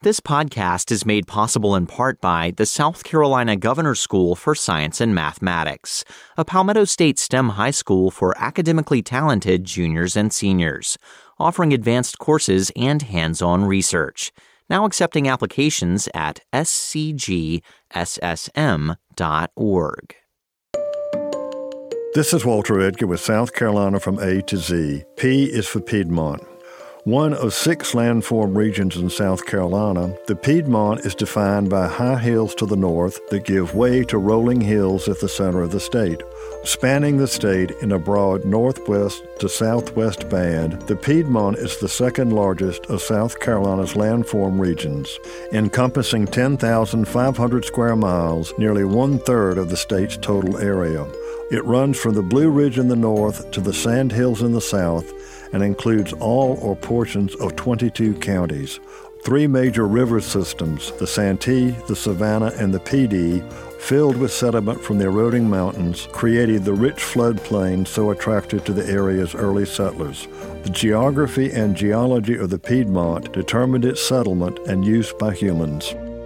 This podcast is made possible in part by the South Carolina Governor's School for Science and Mathematics, a Palmetto State STEM high school for academically talented juniors and seniors, offering advanced courses and hands-on research. Now accepting applications at scgssm.org. This is Walter Edgar with South Carolina from A to Z. P is for Piedmont. One of 6 landform regions in South Carolina, the Piedmont is defined by high hills to the north that give way to rolling hills at the center of the state. Spanning the state in a broad northwest to southwest band, the Piedmont is the second largest of South Carolina's landform regions, encompassing 10,500 square miles, nearly one-third of the state's total area. It runs from the Blue Ridge in the north to the Sand Hills in the south and includes all or portions of 22 counties. 3 major river systems, the Santee, the Savannah, and the Pee Dee, filled with sediment from the eroding mountains, created the rich floodplain so attractive to the area's early settlers. The geography and geology of the Piedmont determined its settlement and use by humans.